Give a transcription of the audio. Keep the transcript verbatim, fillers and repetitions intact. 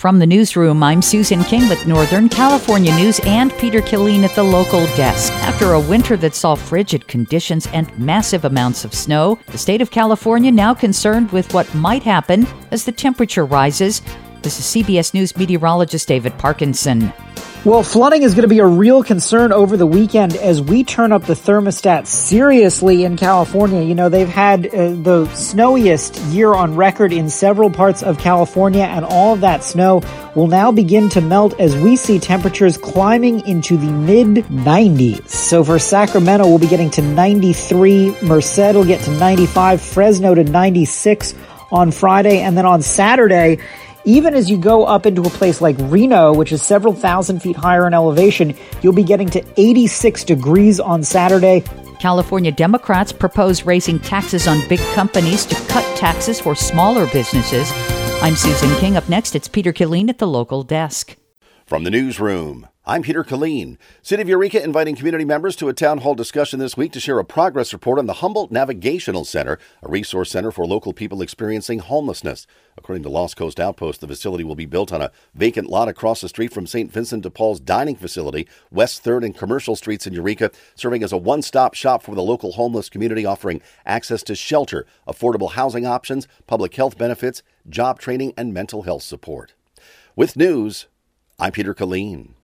From the newsroom, I'm Susan King with Northern California News and Peter Killeen at the local desk. After a winter that saw frigid conditions and massive amounts of snow, the state of California now concerned with what might happen as the temperature rises. This is C B S News meteorologist David Parkinson. Well, flooding is going to be a real concern over the weekend as we turn up the thermostat seriously in California. You know, they've had uh, the snowiest year on record in several parts of California, and all of that snow will now begin to melt as we see temperatures climbing into the mid nineties. So for Sacramento, we'll be getting to ninety-three. Merced will get to ninety-five. Fresno to ninety-six on Friday. And then on Saturday, even as you go up into a place like Reno, which is several thousand feet higher in elevation, you'll be getting to eighty-six degrees on Saturday. California Democrats propose raising taxes on big companies to cut taxes for smaller businesses. I'm Susan King. Up next, it's Peter Killeen at the local desk. From the newsroom, I'm Peter Killeen. City of Eureka inviting community members to a town hall discussion this week to share a progress report on the Humboldt Navigational Center, a resource center for local people experiencing homelessness. According to Lost Coast Outpost, the facility will be built on a vacant lot across the street from Saint Vincent de Paul's dining facility, West third and Commercial Streets in Eureka, serving as a one-stop shop for the local homeless community, offering access to shelter, affordable housing options, public health benefits, job training, and mental health support. With news, I'm Peter Killeen.